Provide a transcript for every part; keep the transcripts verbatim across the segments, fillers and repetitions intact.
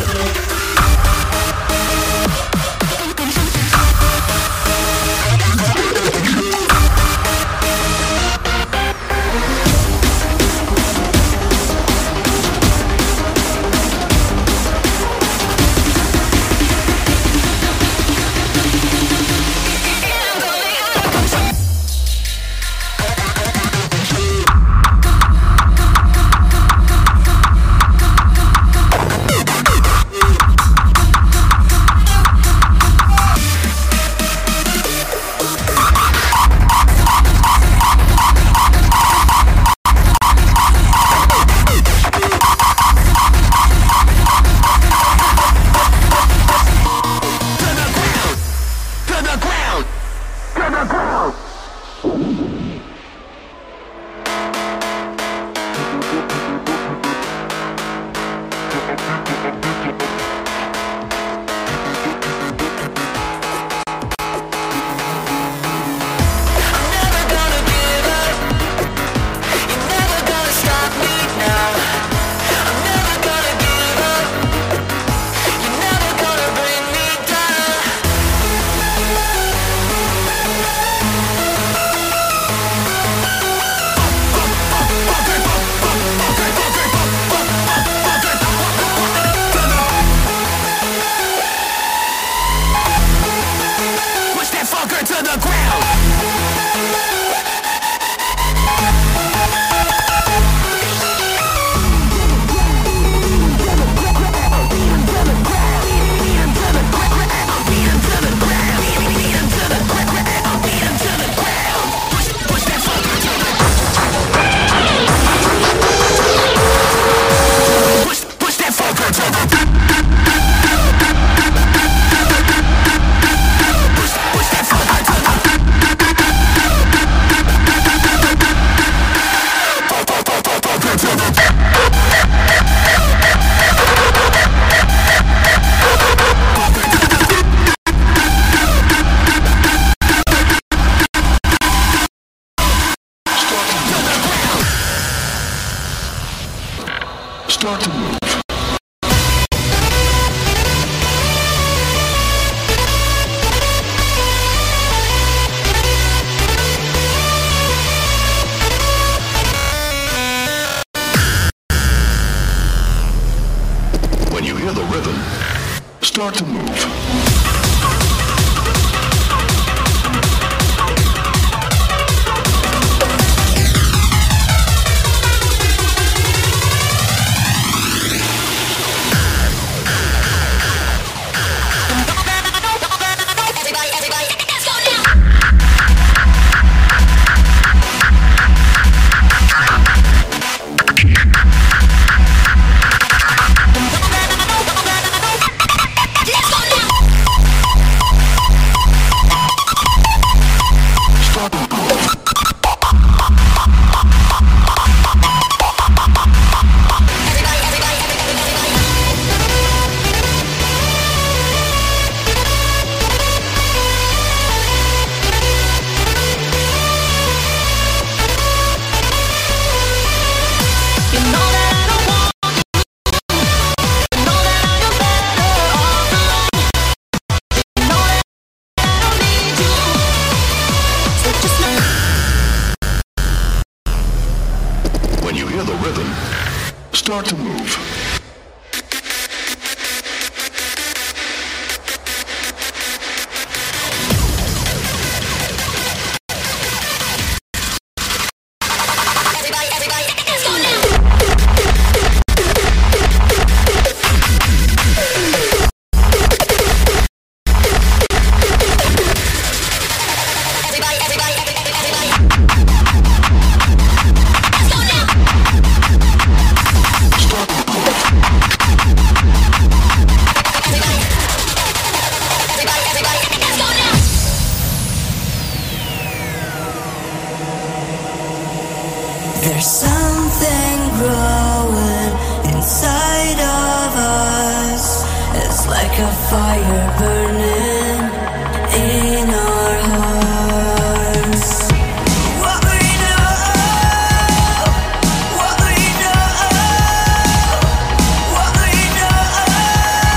Start to move. When you hear the rhythm, start to move. Start to move. There's something growing inside of us. It's like a fire burning in our hearts. What we know, what we know, what we know.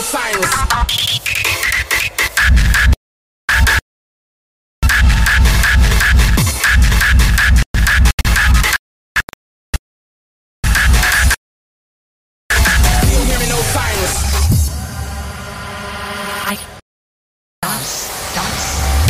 signs. You hear me? No signs. I dance, dance.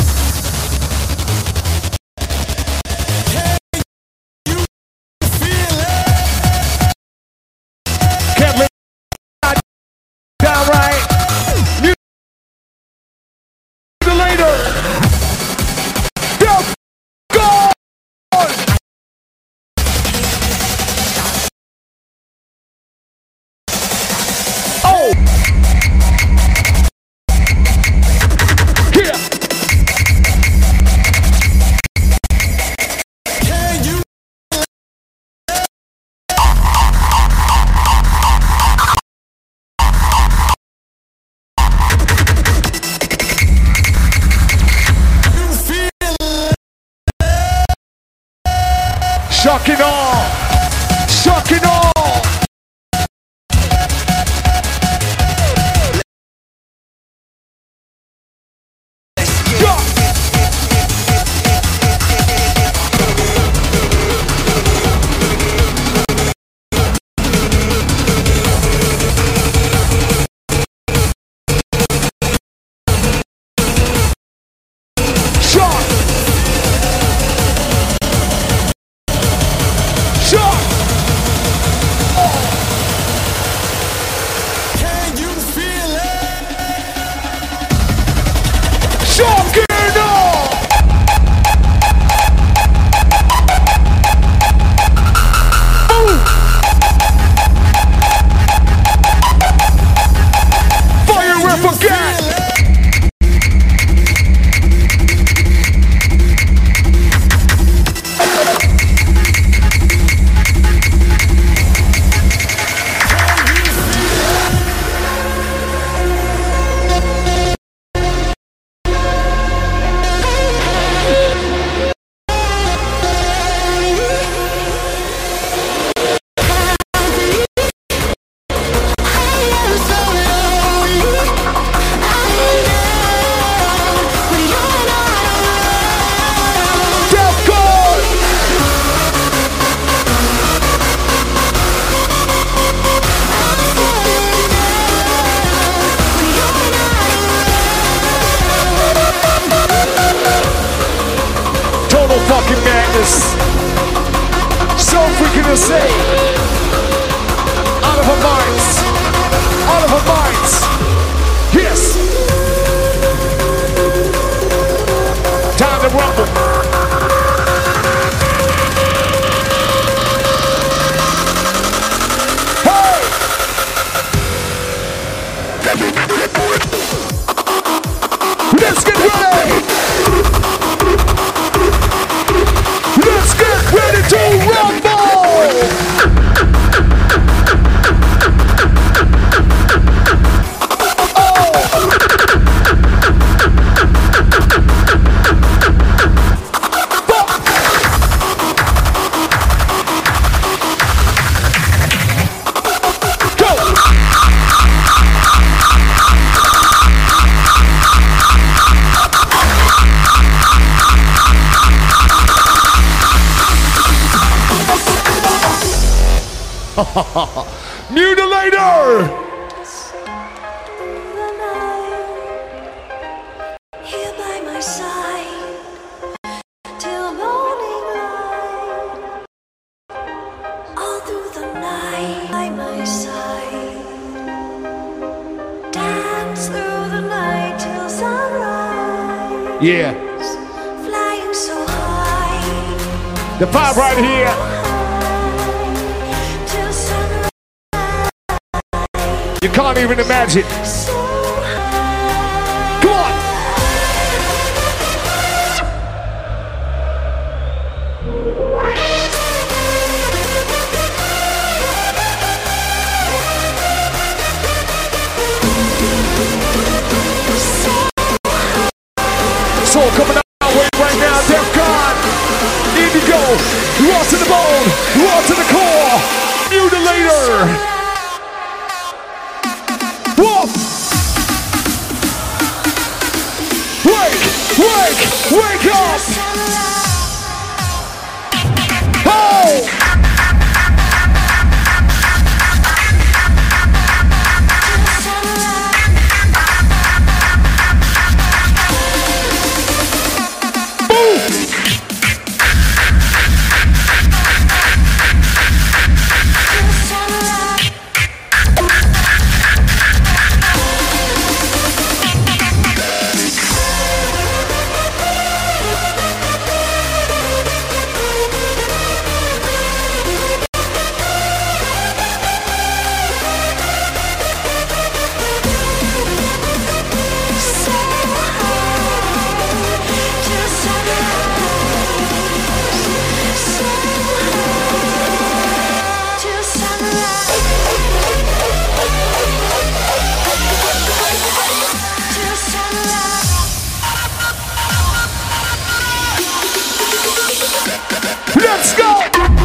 Shock it all! Shock it all! Fucking madness. So freaking insane. Out of our minds. Out of our minds. Yes. Time to rumble. Hey! Let's get ready. Let's get ready to rumble! Mutilator! Here by my side till morning light. All through the night by my side. Dance through the night till sunrise. Yeah. Flying so high. The vibe right here. You can't even imagine. Come on! So coming our way right now, Defcon, Indigo, raw to the bone, raw to the core, Mutilator. Whoa! Wake! Wake up! Oh! Let's go!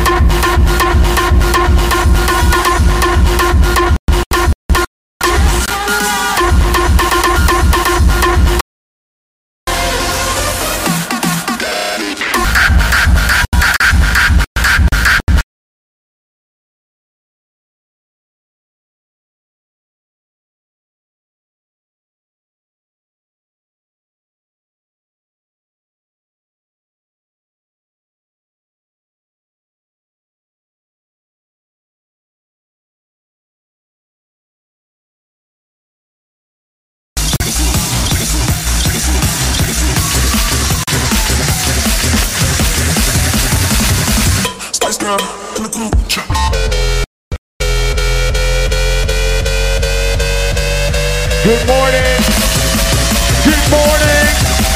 Good morning. Good morning.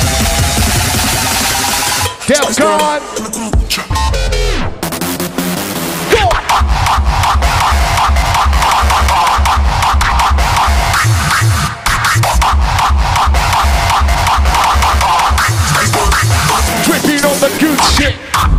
Defcon. Go. Tripping on the good shit.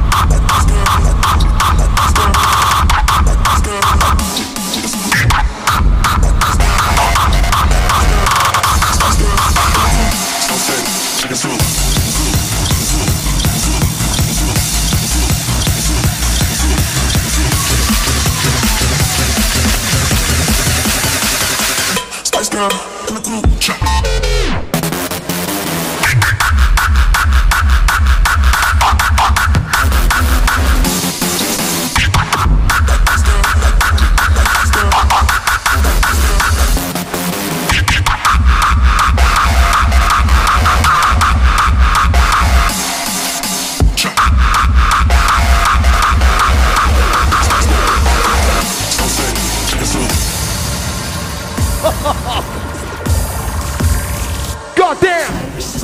God damn!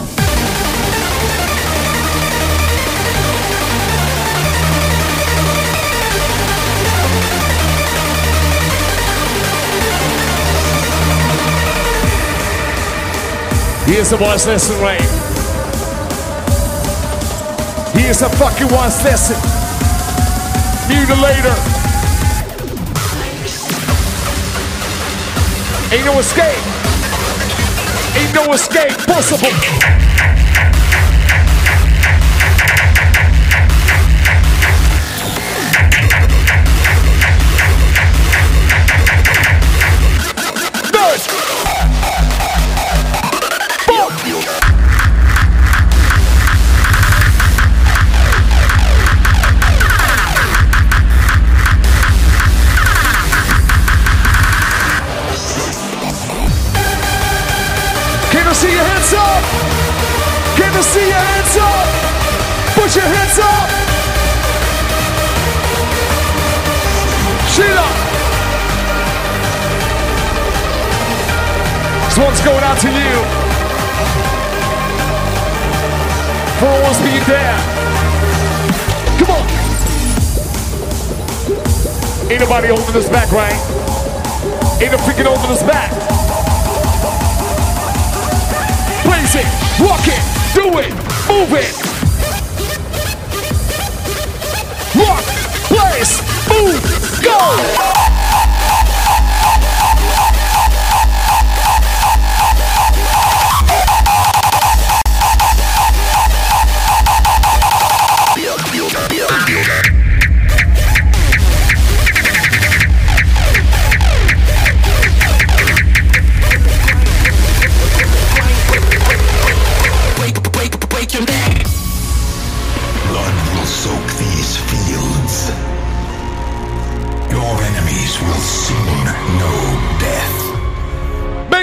Here's the voice lesson, Ray. Here's the fucking voice lesson. Mutilator. Ain't no escape. Ain't no escape possible. Good. Boom. Can I see your hands up? Can I see your hands up? Put your hands up. Sheila. This one's going out to you. For always being there. Come on. Ain't nobody holding us back, right? Ain't no freaking holding us back. Place it, walk it, do it, move it. Walk, place, move, go.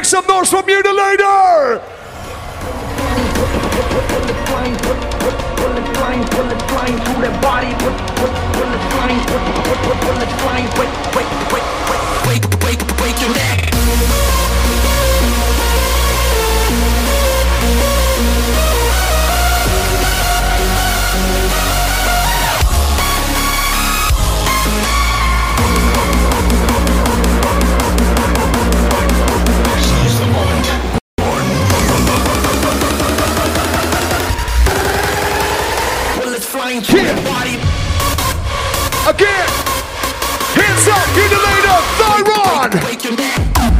some noise for Mutilator! Seize the moment. Here. Again. Hands up, Mutilator, Thyron.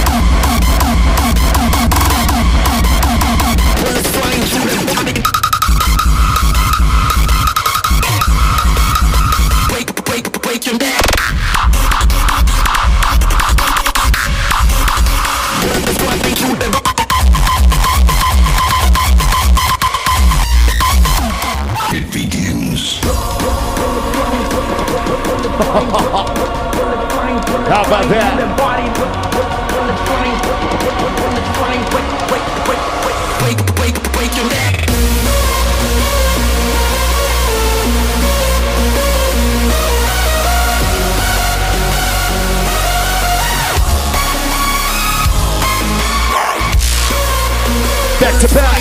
It begins. How about that? Back to back.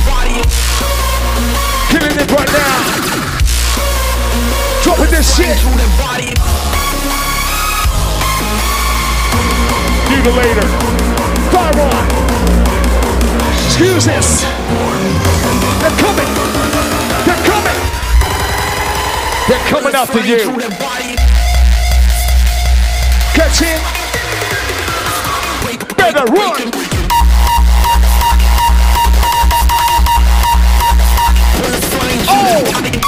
Killing it right now. Dropping this shit. Mutilator. Thyron. Excuses. They're coming. They're coming. They're coming after you. Catch him. Better run. Oh!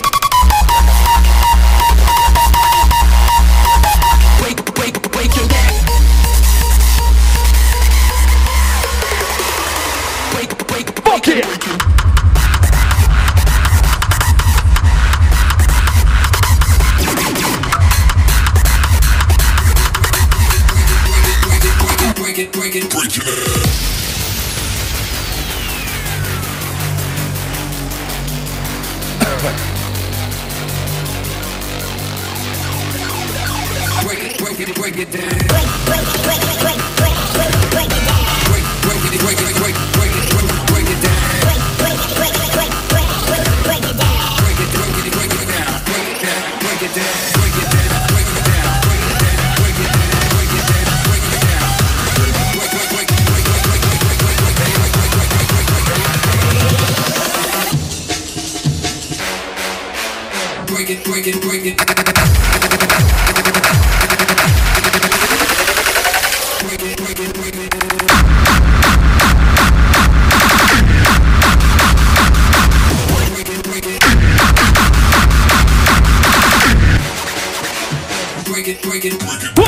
Fuck it! Break it, break it, break it. Break it, break it, break it down. Break, break, break, break, break, break, break it down. Break, break it, break it, break, break it, break, break it down. Break, break, break, break, break, break, break it down. Break it, break it, break it down. Break it down, break it down, break it down, break it down, break it down, break it down, break it down, break it down. Break, break, break, break, break, break, break, break, break, break, break, break, break, break, break, break, break. Break it, break it, break it. Break it, break it, break it. Break it, break it. Break it, break it, break it.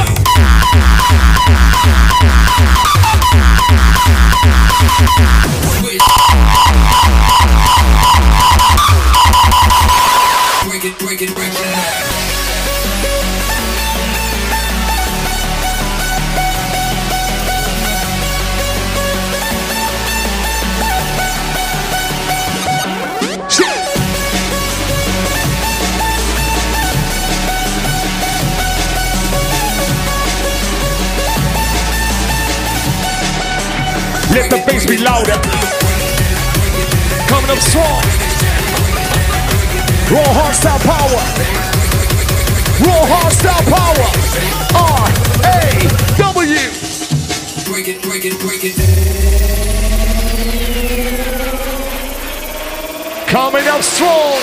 Break it, break it, break it. Let the bass be louder. Coming up strong. Raw hardstyle power. Raw hardstyle power. R A W. Break it, break it, break it. Coming up strong.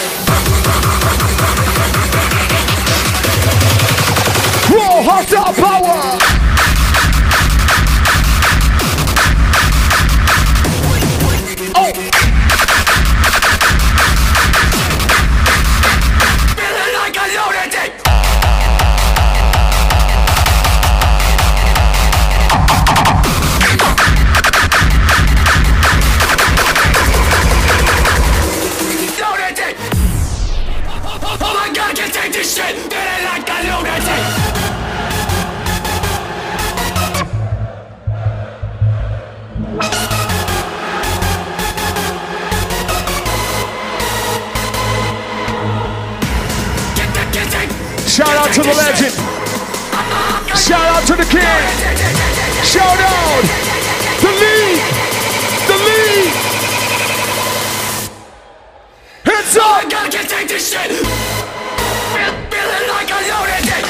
Raw hardstyle power. Oh! Feeling like a lunatic! Lunatic! Oh my god, I can't take this shit! Feeling like a lunatic! out to the legend. Shout out to the king. Shout out the lead. The lead. Hands up. I gotta take this shit. Feeling like I loaded it.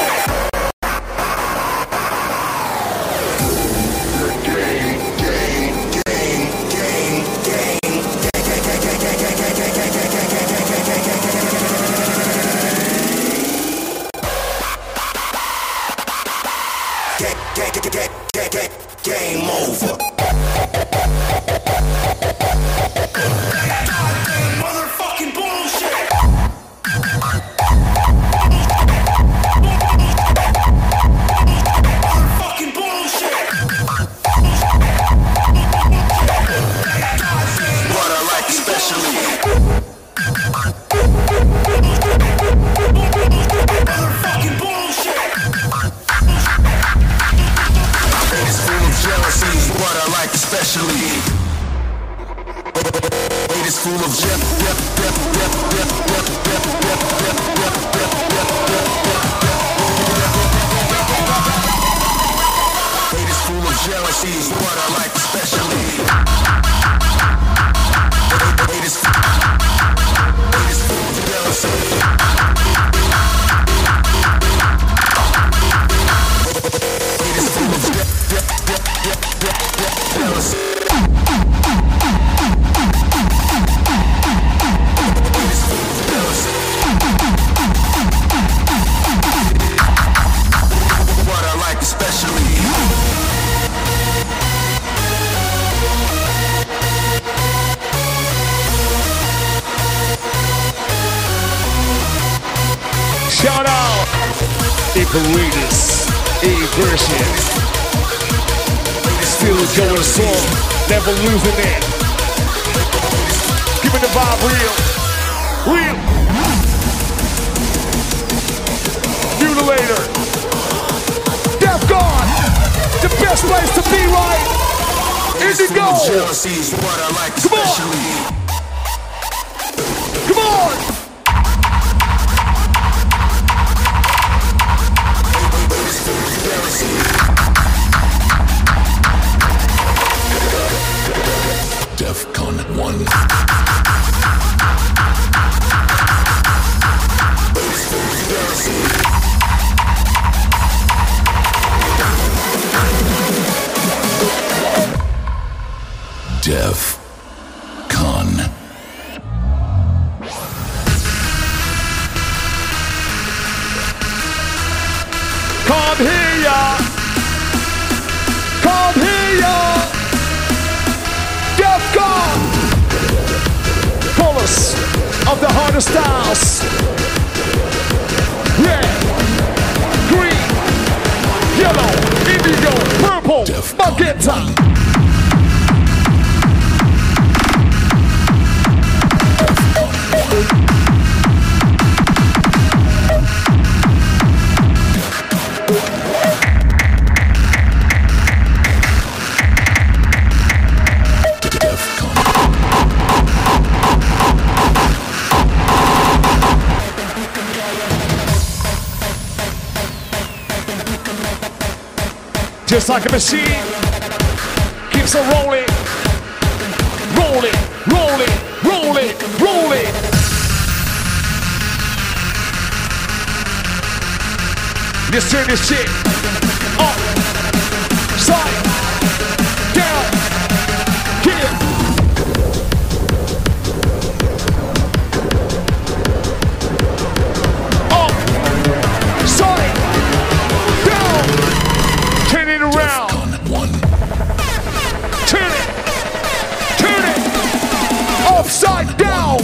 Game over. Motherfucking bullshit. Motherfucking bullshit. What I like especially. Motherfucking bullshit. It's full of jealousy is what I like especially. Hate is full of je- je- je- je- je- je- je- je- Hate is full of jealousy is what I like especially. Hate is hate is full of jealousy. Hate is full of je- je- je- je- je- jealousy. What I like especially. Shout out Icarus, A-Version. Still going strong, never losing it. Giving the vibe real, real. Mutilator, Defcon, the best place to be, right? Indigo. Jealousy is what I like Come on. especially. Come on. Defcon one. Defcon. Come here, come here, Defcon. Chorus of the hardest styles. Red, green, yellow, indigo, purple, magenta. Just like a machine, keeps on rolling, rolling, rolling, rolling, rolling. Let's turn this shit up, side, down, get it. Up, side, down, turn it around. Turn it, turn it, upside down.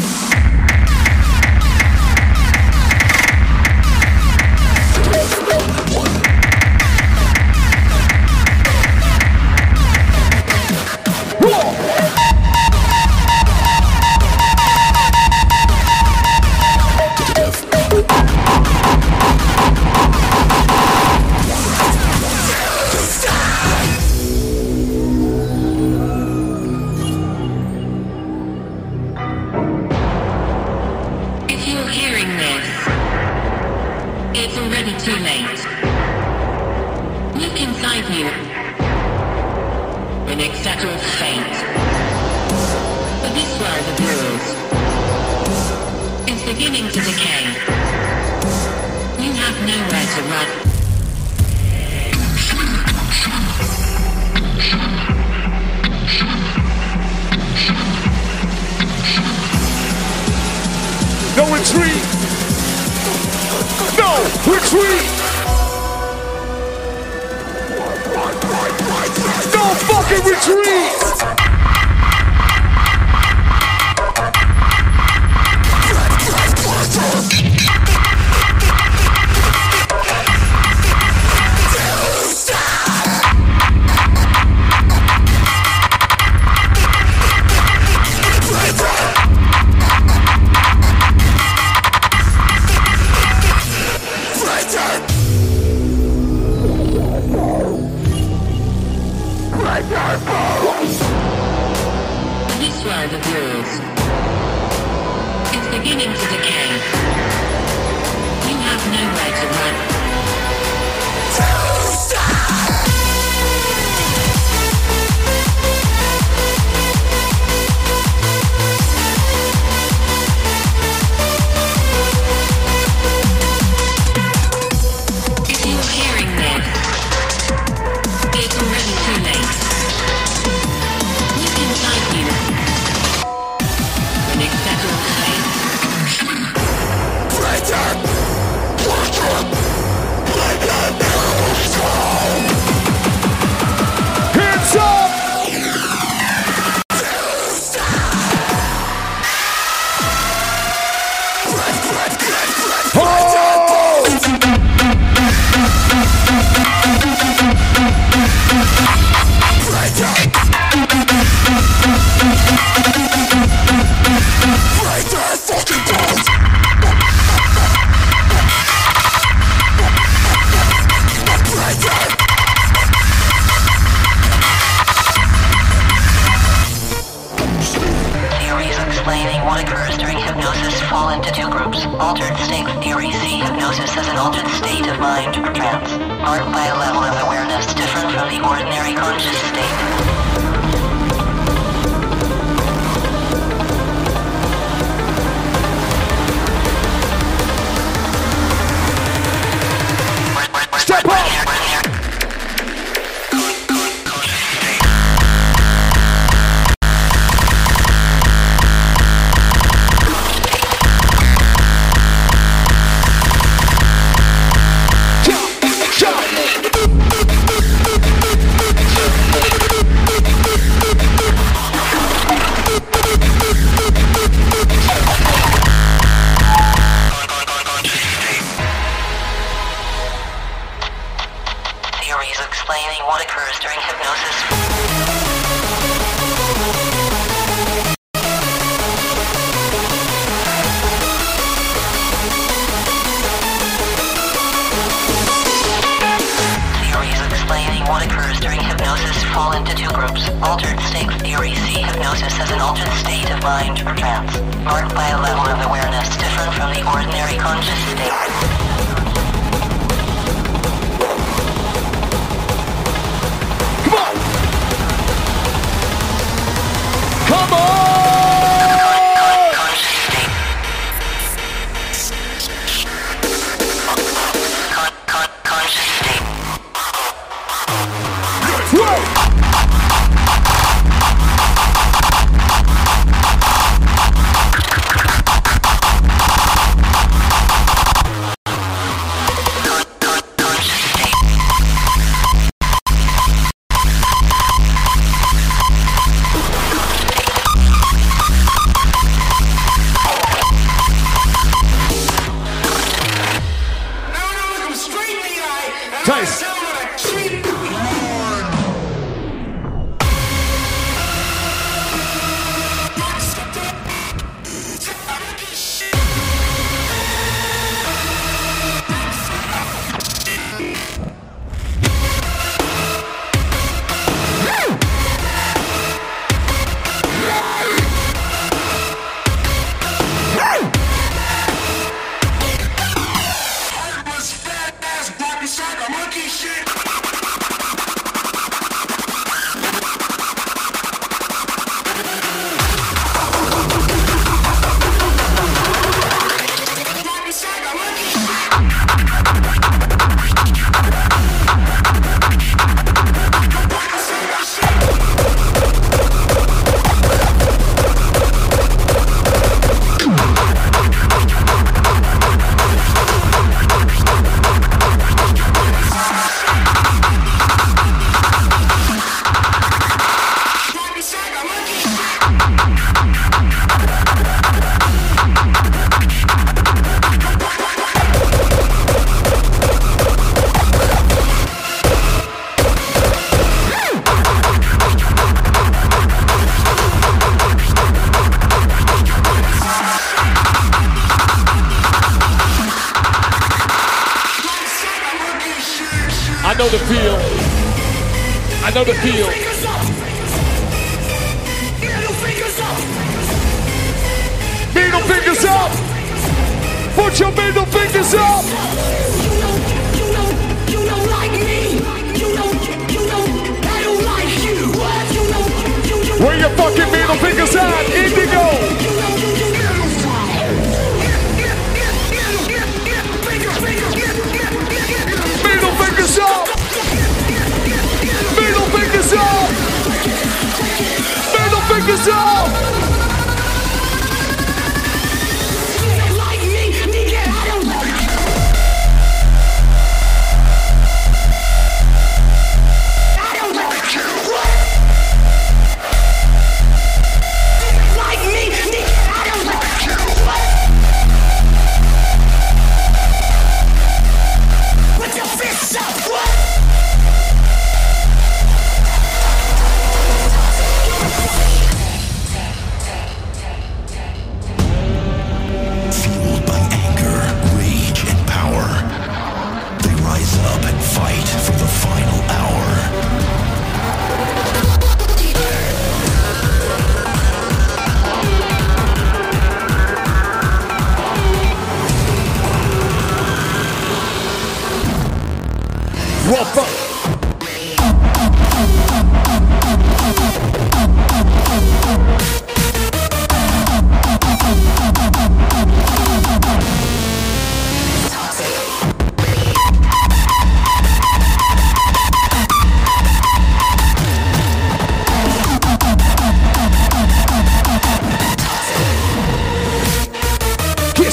Beginning to decay. You have have nowhere to run. No retreat! No retreat! No fucking retreat! This world of yours is beginning to decay. You have nowhere to run. If you're hearing this, it's already too late. Look inside you. When it's settled fate. Hands up! Theories explaining what occurs during hypnosis fall into two groups. Altered state theories see hypnosis as an altered state of mind or trance, marked by a level of awareness different from the ordinary conscious state. Step up! Theories explaining what occurs during hypnosis. Theories explaining what occurs during hypnosis fall into two groups. Altered state theories see hypnosis as an altered state of mind or trance, marked by a level of awareness different from the ordinary conscious state. Come on! Nice. Monkey shit! I know the feel. I know the feel. Middle fingers up. Put your middle fingers up. You know, you know, you don't like me. You know, you know, I don't like you. You know, you, you, Where your fucking middle fingers at? Indigo. you know, you, you, Middle fingers up. Middle fingers up. Middle fingers up. you don't like me, nigga, I don't like you. I don't like you. You don't like me, nigga, I don't like you. Put your fists up, what? Fueled by anger, rage, and power, they rise up and fight for the final hour. Well, fuck. Kiss.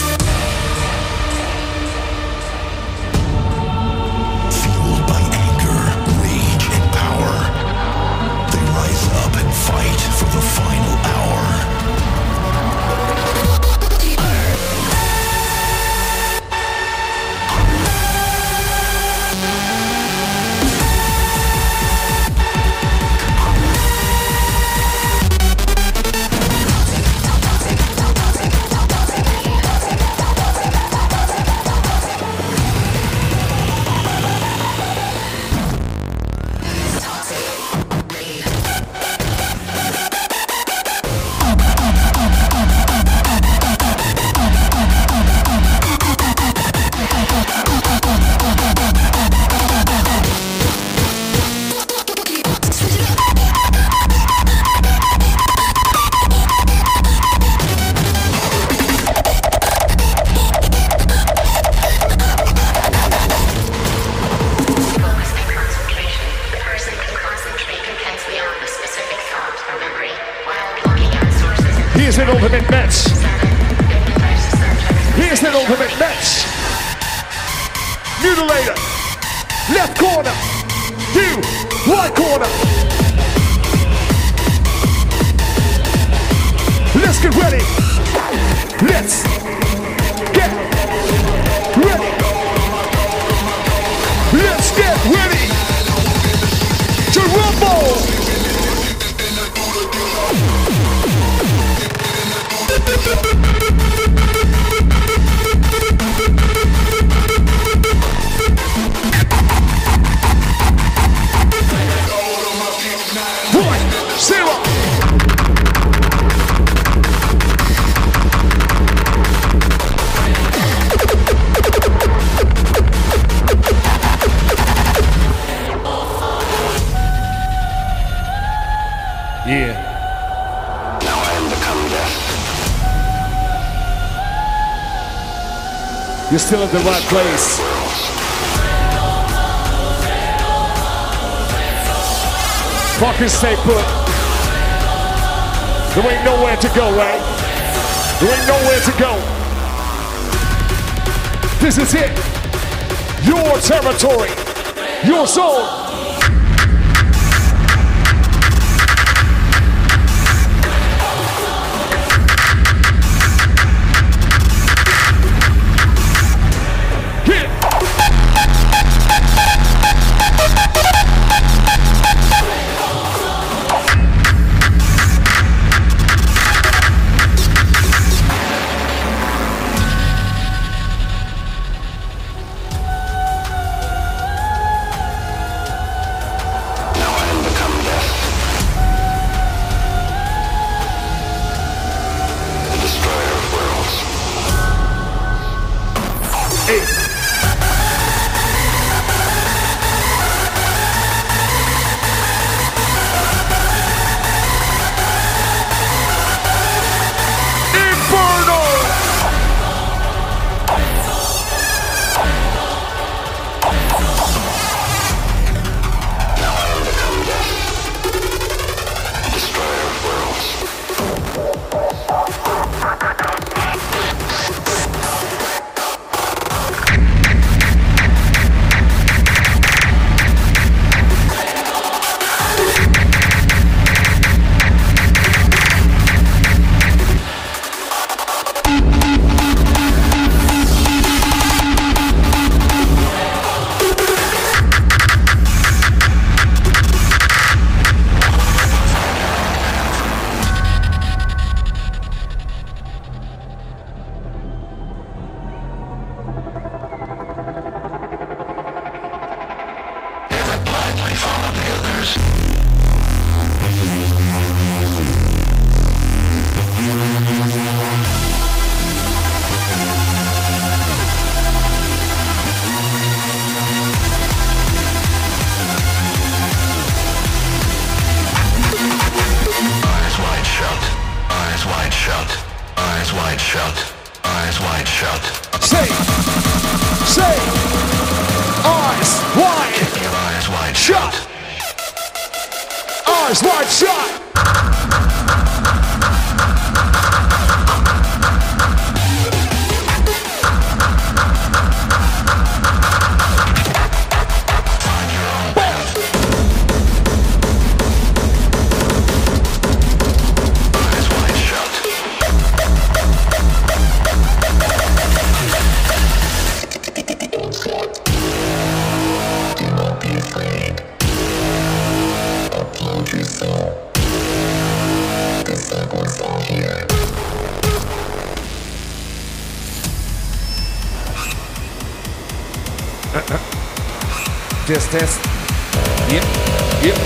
Fueled by anger, rage, and power, they rise up and fight for the final hour. Focus and concentration. The person can concentrate intensely on a specific thought or memory while looking at sources and Here's an ultimate match. hypnotize the subject. Here's an ultimate match. Mutilator. Left corner. You. Right corner. Let's get ready. Let's get ready. Let's get ready to rumble. One, zero. Yeah. Now I am become death. You're still in the right place. Fucking stay put. There ain't nowhere to go, right? There ain't nowhere to go. This is it. Your territory. Your zone. Hit. Gently follow the others. Eyes wide shut. Eyes wide shut. Eyes wide shut. Eyes wide shut. Say, say, eyes wide. Keep your eyes wide Shut. shut. Eyes wide shut. Find your own path. Eyes wide shut. Do not be afraid. Upload your soul. The circles are here. Test, test. Yep, yep.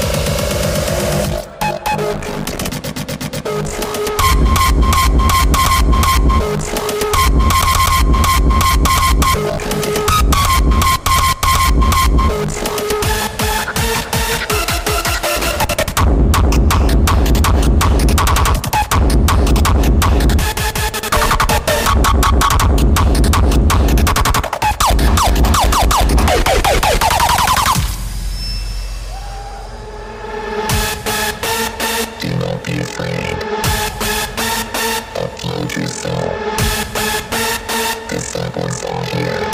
Do not be afraid. Upload your soul. The circles are here.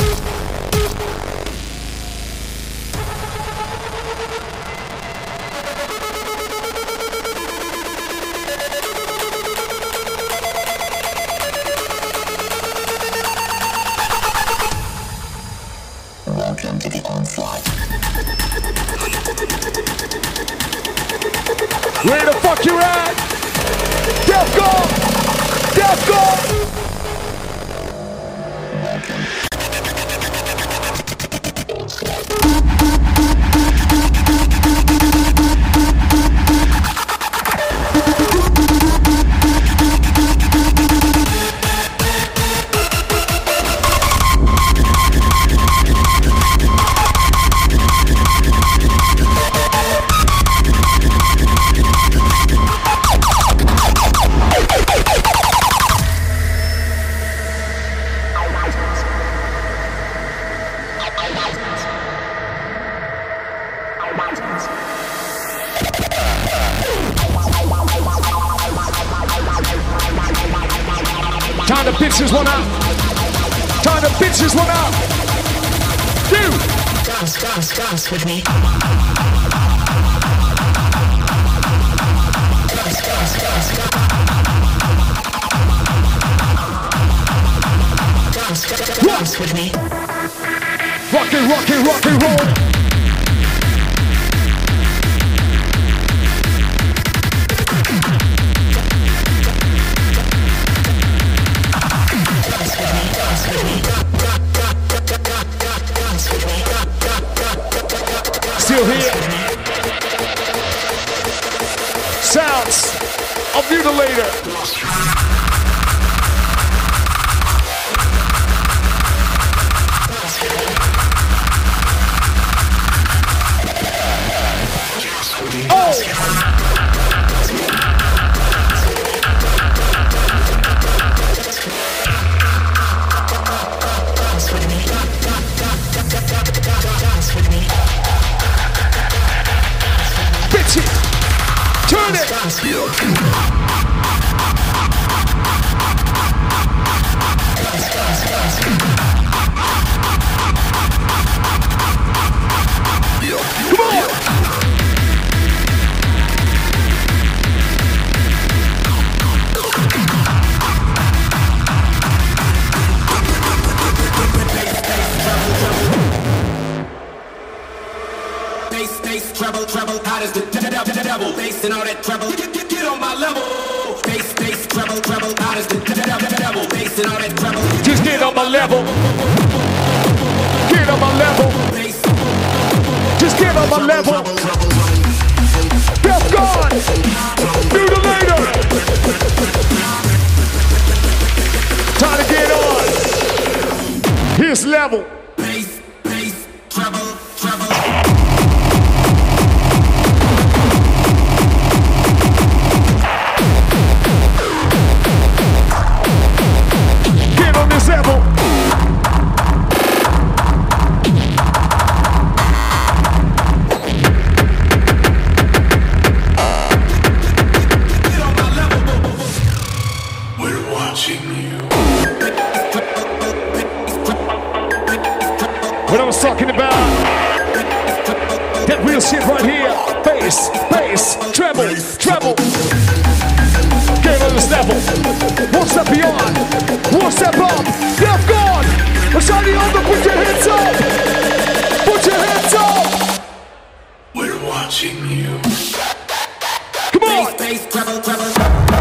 Welcome to the onslaught. Where the fuck you at? Defcon! Defcon! Time to pitch this one out. Time to pitch this one out. You. Dance, dance, dance with me. Dance, dance, dance, dance. Dance, dance, dance with me. Rock and rock and rock and roll. Still here. Sounds of Mutilator. Oh! Bitch it! Turn it! Come on! Bass, bass, treble, treble, hot as the devil. Bass and all that treble, get, get, get on my level. Bass, bass, treble, treble, hot as the devil. Bass and all that treble, Just get on my level. Get on my level. bass, Just get on on my level. Defcon, Mutilator. Time to get on. Here's level. Bass, bass, treble, treble. Get on this level. We're watching you. What I was talking about, that real shit right here. Bass, bass, treble, treble. Get on this level. One step beyond, one step up. Defcon, Shiny Over, put your hands up. Put your hands up. We're watching you. Come on. Bass, bass, treble, treble.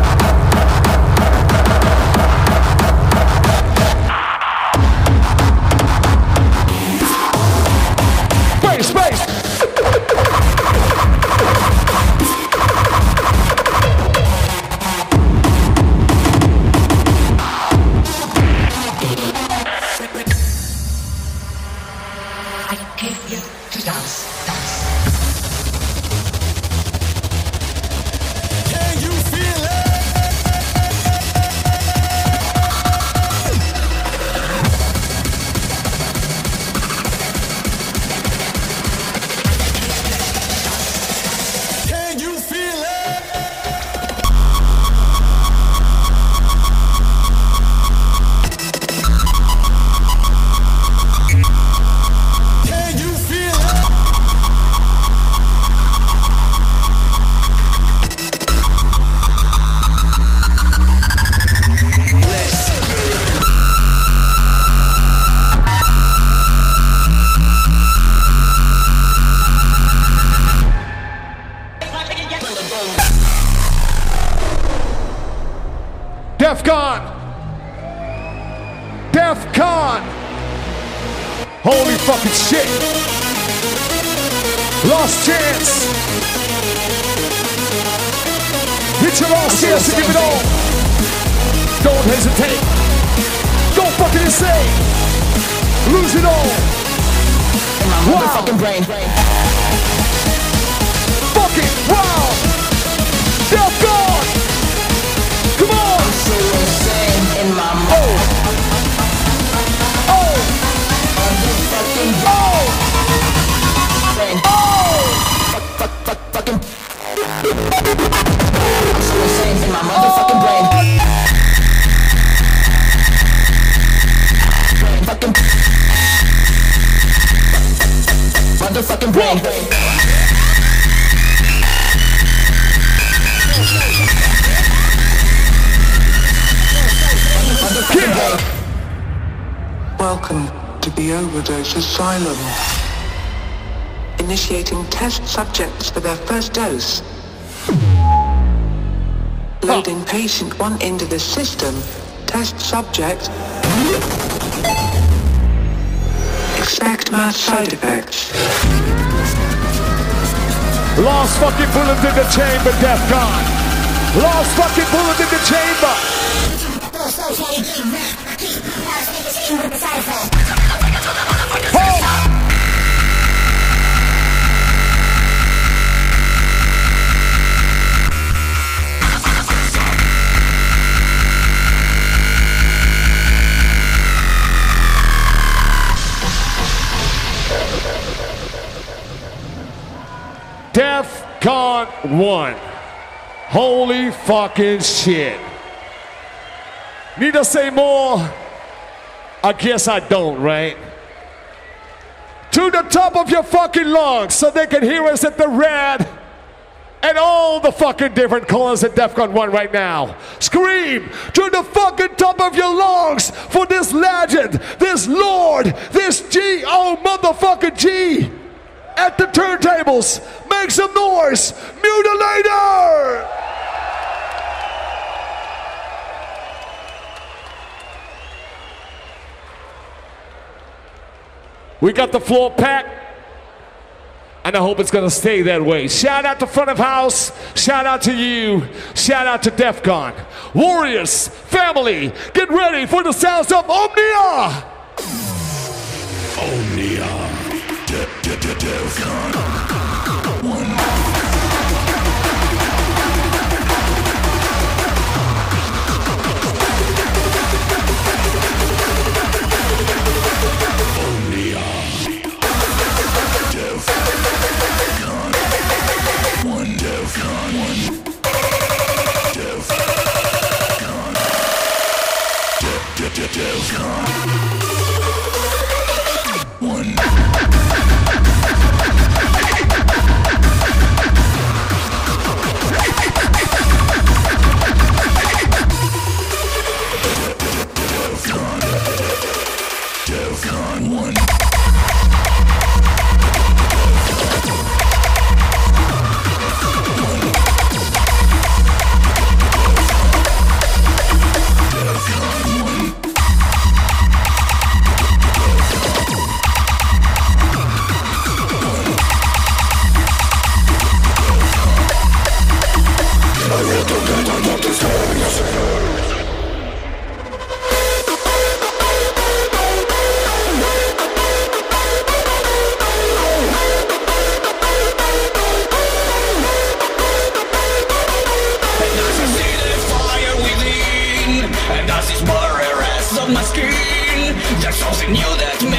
Bass, bass. Defcon! Defcon! Holy fucking shit! Lost chance! Hit your last chance to give it all! Don't hesitate! Don't fucking insane! Lose it all! In my Wow. motherfucking brain. Fuck it! Wow! Defcon! Come on! So insane in my mind. Oh! Oh! Motherfucking Oh! brain. Oh! Fuck, fuck, fuck, fucking. I'm so insane in my motherfucking brain. Brain, fucking. Motherfucking brain. Welcome to the Overdose Asylum. Initiating test subjects for their first dose. Loading patient one into the system. Test subject. Expect mass side effects. Lost fucking bullet in the chamber, Defcon. Lost fucking bullet in the chamber. Oh. Defcon one. Holy fucking shit. Need to say more? I guess I don't, right? To the top of your fucking lungs so they can hear us at the red and all the fucking different colors at Defcon one right now. Scream to the fucking top of your lungs for this legend, this lord, this G O motherfucking G at the turntables. Make some noise, Mutilator! We got the floor packed. and I hope it's gonna stay that way. Shout out to front of house, shout out to you, shout out to DEFCON. Warriors, family, get ready for the sounds of Omnia! Omnia. De- de- de- DEFCON. One. Omnia. DEFCON. One. DEFCON. One. DEFCON. De- de- de- DEFCON. One. DEFCON one. My skin, there's something new that